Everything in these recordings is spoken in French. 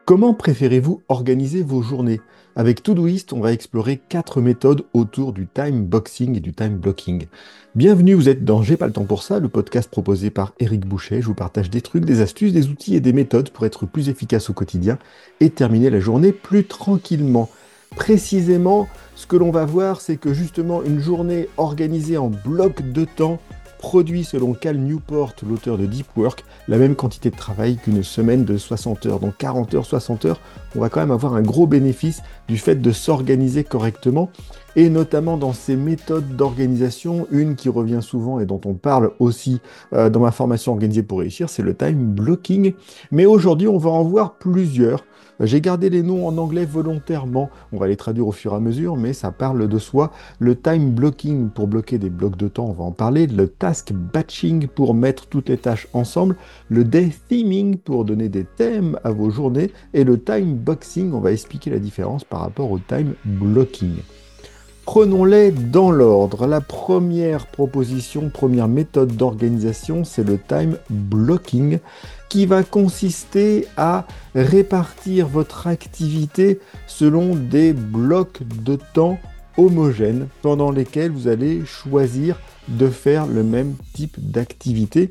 Comment préférez-vous organiser vos journées? Avec Todoist, on va explorer 4 méthodes autour du time boxing et du time blocking. Bienvenue, vous êtes dans J'ai pas le temps pour ça, le podcast proposé par Eric Boucher. Je vous partage des trucs, des astuces, des outils et des méthodes pour être plus efficace au quotidien et terminer la journée plus tranquillement. Précisément, ce que l'on va voir, c'est que justement une journée organisée en blocs de temps produit, selon Cal Newport, l'auteur de Deep Work, la même quantité de travail qu'une semaine de 60 heures. Donc 40 heures, 60 heures, on va quand même avoir un gros bénéfice du fait de s'organiser correctement, et notamment dans ces méthodes d'organisation, une qui revient souvent et dont on parle aussi dans ma formation Organisée pour réussir, c'est le time blocking. Mais aujourd'hui, on va en voir plusieurs. J'ai gardé les noms en anglais volontairement, on va les traduire au fur et à mesure, mais ça parle de soi. Le time blocking pour bloquer des blocs de temps, on va en parler. Le task batching pour mettre toutes les tâches ensemble. Le day theming pour donner des thèmes à vos journées. Et le time boxing, on va expliquer la différence par rapport au time blocking. Prenons-les dans l'ordre. La première proposition, première méthode d'organisation, c'est le time blocking qui va consister à répartir votre activité selon des blocs de temps homogènes pendant lesquels vous allez choisir de faire le même type d'activité.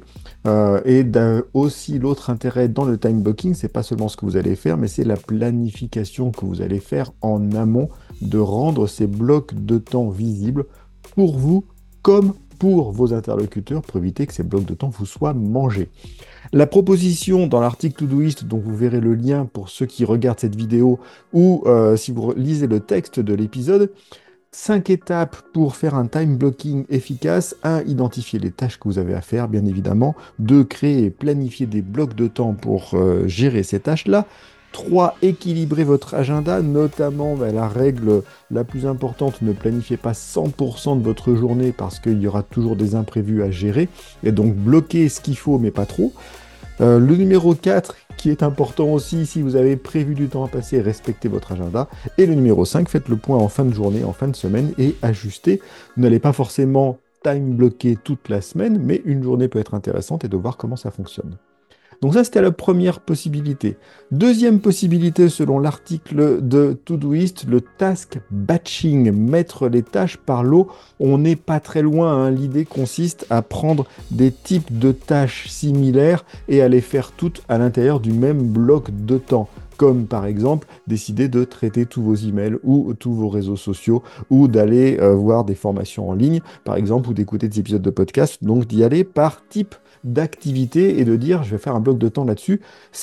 Aussi, l'autre intérêt dans le time blocking, c'est pas seulement ce que vous allez faire, mais c'est la planification que vous allez faire en amont, de rendre ces blocs de temps visibles pour vous comme pour vos interlocuteurs, pour éviter que ces blocs de temps vous soient mangés. La proposition dans l'article Todoist, dont vous verrez le lien pour ceux qui regardent cette vidéo, ou si vous lisez le texte de l'épisode, 5 étapes pour faire un time blocking efficace. 1. Identifier les tâches que vous avez à faire, bien évidemment. 2. Créer et planifier des blocs de temps pour gérer ces tâches-là. 3. Équilibrer votre agenda, notamment la règle la plus importante, ne planifiez pas 100% de votre journée parce qu'il y aura toujours des imprévus à gérer. Et donc bloquez ce qu'il faut, mais pas trop. Le numéro 4, qui est important aussi, si vous avez prévu du temps à passer, respectez votre agenda. Et le numéro 5, faites le point en fin de journée, en fin de semaine, et ajustez. Vous n'allez pas forcément time bloquer toute la semaine, mais une journée peut être intéressante et de voir comment ça fonctionne. Donc ça, c'était la première possibilité. Deuxième possibilité, selon l'article de Todoist, le task batching, mettre les tâches par lot. On n'est pas très loin, hein. L'idée consiste à prendre des types de tâches similaires et à les faire toutes à l'intérieur du même bloc de temps. Comme par exemple décider de traiter tous vos emails ou tous vos réseaux sociaux, ou d'aller voir des formations en ligne, par exemple, ou d'écouter des épisodes de podcast. Donc d'y aller par type d'activité et de dire je vais faire un bloc de temps là-dessus.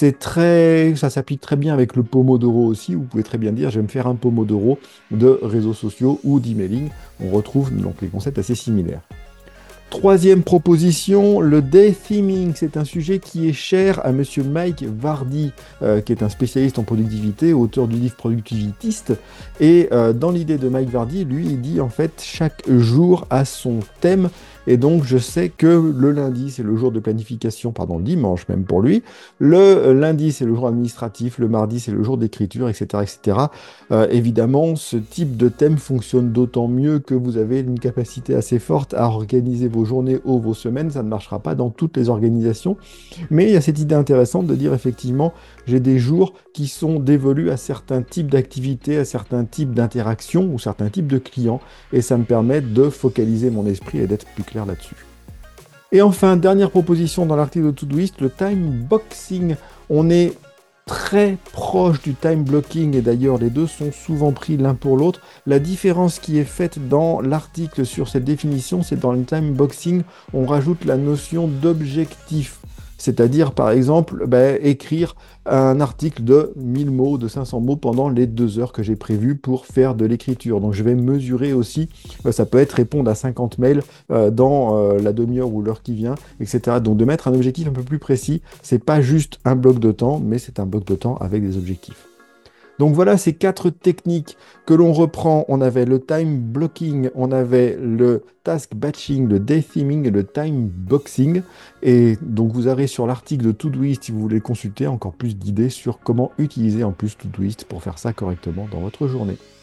Ça s'applique très bien avec le Pomodoro aussi. Vous pouvez très bien dire je vais me faire un Pomodoro de réseaux sociaux ou d'emailing. On retrouve donc les concepts assez similaires. Troisième proposition, le day theming. C'est un sujet qui est cher à monsieur Mike Vardy, qui est un spécialiste en productivité, auteur du livre Productivitiste. Et dans l'idée de Mike Vardy, lui, il dit en fait chaque jour a son thème. Et donc, je sais que le lundi, c'est le jour de planification, pardon, le dimanche même pour lui. Le lundi, c'est le jour administratif. Le mardi, c'est le jour d'écriture, etc., etc. Évidemment, ce type de thème fonctionne d'autant mieux que vous avez une capacité assez forte à organiser vos journées ou vos semaines. Ça ne marchera pas dans toutes les organisations. Mais il y a cette idée intéressante de dire effectivement, j'ai des jours qui sont dévolus à certains types d'activités, à certains types d'interactions ou certains types de clients. Et ça me permet de focaliser mon esprit et d'être plus clair là-dessus. Et enfin, dernière proposition dans l'article de Todoist, le time boxing. On est très proche du time blocking et d'ailleurs les deux sont souvent pris l'un pour l'autre. La différence qui est faite dans l'article sur cette définition, c'est dans le time boxing, on rajoute la notion d'objectif. C'est-à-dire, par exemple, écrire un article de 1000 mots, de 500 mots pendant les 2 heures que j'ai prévues pour faire de l'écriture. Donc, je vais mesurer aussi, ça peut être répondre à 50 mails dans la demi-heure ou l'heure qui vient, etc. Donc, de mettre un objectif un peu plus précis, c'est pas juste un bloc de temps, mais c'est un bloc de temps avec des objectifs. Donc voilà ces 4 techniques que l'on reprend. On avait le time blocking, on avait le task batching, le day theming et le time boxing. Et donc vous aurez sur l'article de Todoist, si vous voulez consulter, encore plus d'idées sur comment utiliser en plus Todoist pour faire ça correctement dans votre journée.